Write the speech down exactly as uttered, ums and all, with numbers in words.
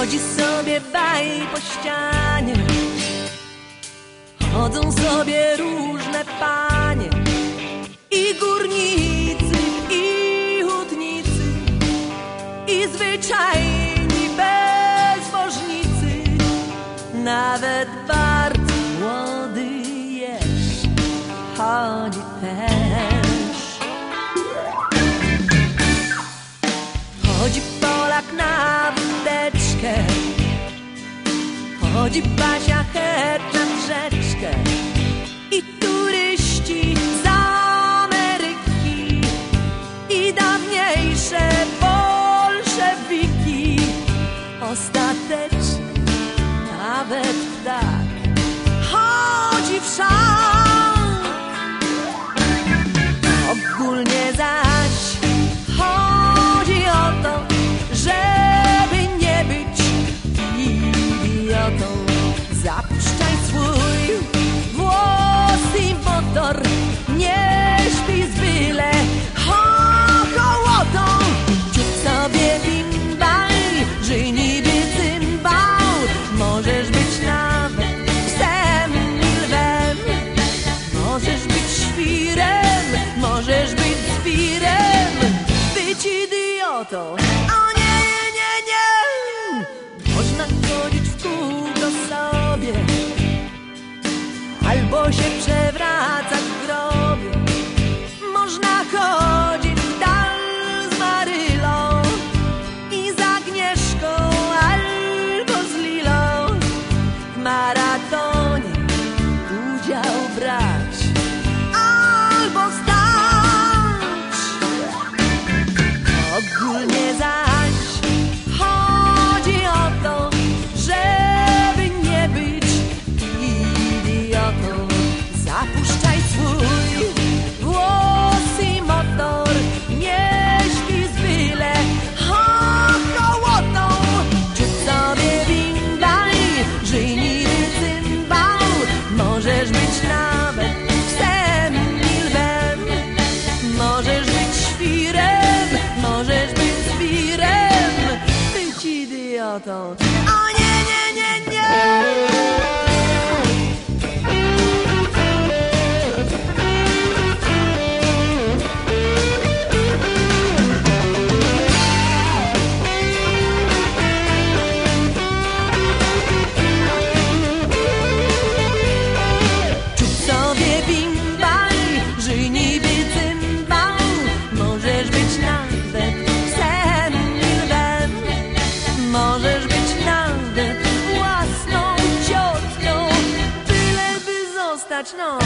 Chodzi sobie baj po ścianie, chodzą sobie różne panie, i górnicy, i hutnicy, i zwyczajni bezbożnicy, nawet bardzo młody jeż chodzi też. Chodzi Polak na wódeczkę, chodzi Basia het nad rzeczkę, i turyści z Ameryki, i dawniejsze bolszewiki. Ostatecznie nawet ptak chodzi wszak. Ogólnie zaś chodzi o to, żeby nie być idiotą. Zapuszczaj swój włos i motor, nie śpij z byle hokołotą. Ciup sobie bimbaj, żyj niby cymbał, możesz być nawet psem i lwem, możesz być świrem, możesz być zwirem, być idiotą. O nie, nie, nie! Można chodzić w kółko sobie, albo się przewracać w grobie. Można chodzić w dal z Marylą i z Agnieszką, albo z Lilą, w maratonie udział brać albo stać. Ogólnie zaś chodzi o to, żeby nie być idiotą. Zapuszczaj swój włos i motor, nie śpij z byle hokołotą. Ciup sobie bimbaj, żyj niby cymbał, możesz być nawet psem i lwem, możesz być świrem, możesz być zwirem, być idiotą. O nie, nie, nie, nie! Czuć sobie bimbaj, żyj niby cymbał, możesz być nawet psem i lwem, możesz być nawet własną ciotką, byle by zostać, no